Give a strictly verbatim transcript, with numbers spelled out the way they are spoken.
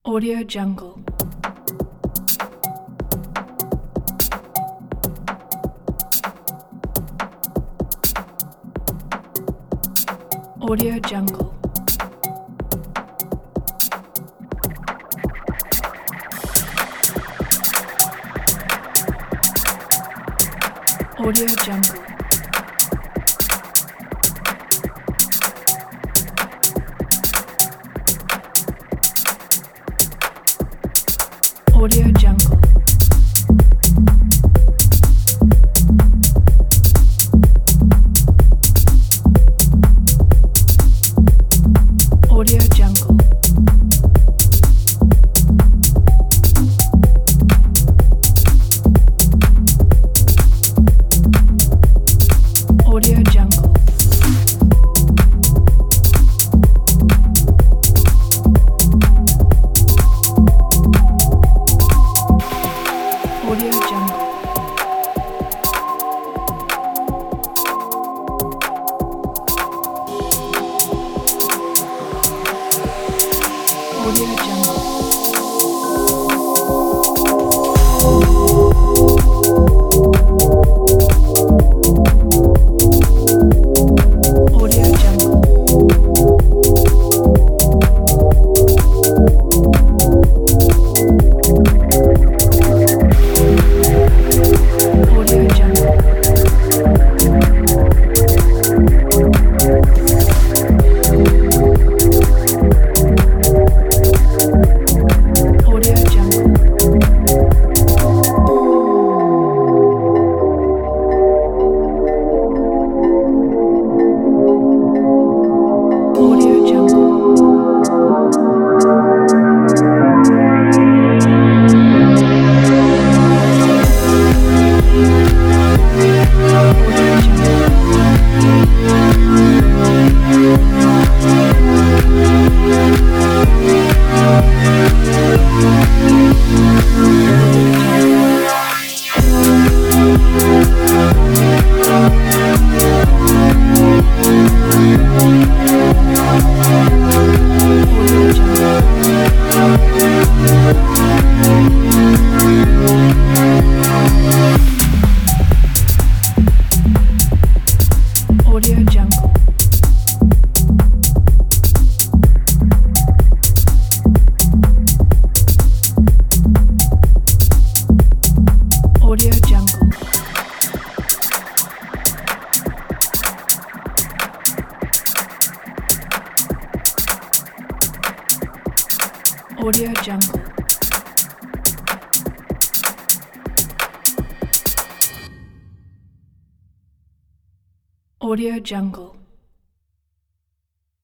Audio Jungle. Audio Jungle. Audio Jungle. Audio Jungle. Audio Jungle. Audio Jungle. Audio Jungle. Audio Jungle. Audio Jungle. Audio Jungle. Audio Jungle. Audio Jungle. Audio Jungle. Audio Jungle. Audio Jungle. Audio Jungle. Audio Jungle. Audio Jungle.